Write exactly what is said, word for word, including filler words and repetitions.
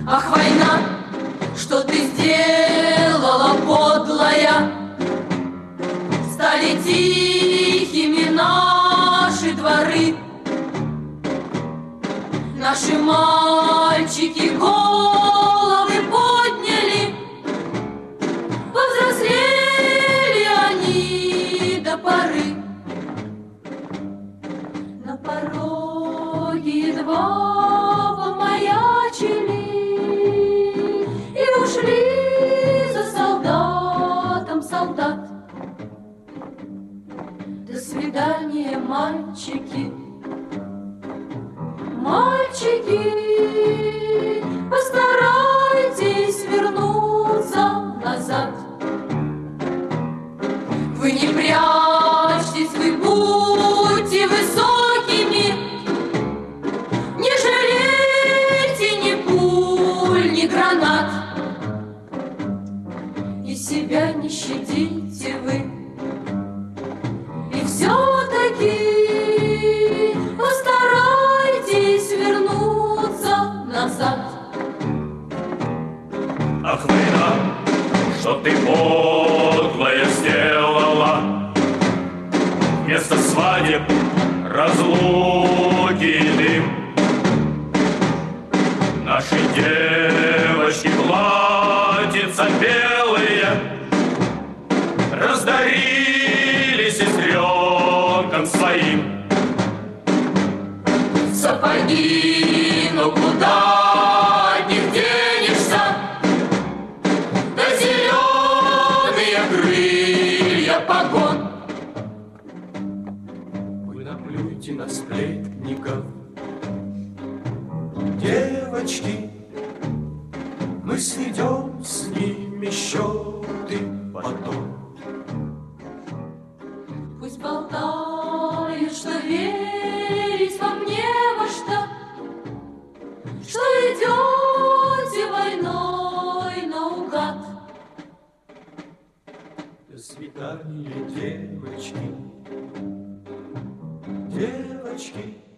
Ах, война, что ты сделала, подлая? Стали тихими наши дворы, наши мальчики головы подняли, повзрослели они до поры. На пороге едва помаячили и ушли за солдатом солдат. До свидания, мальчики, мальчики, постарайтесь вернуться назад. Вы не прячьтесь, вы будьте высокими, не жалейте ни пуль, ни гранат, и себя не щадите вы. И все-таки постарайтесь вернуться назад. Ах, война, что ты подлая сделала, вместо свадеб разлуки и дым. Наши девочки платьица белые раздарили сестренкам своим. Сапоги, ну куда от них денешься? Да зеленые крылья погон. Вы наплюйте на сплетников, девочки, мы сведем с ними счеты потом. Пусть болтают, что верить вам не во что, что идете войной наугад. До свидания, девочки, девочки.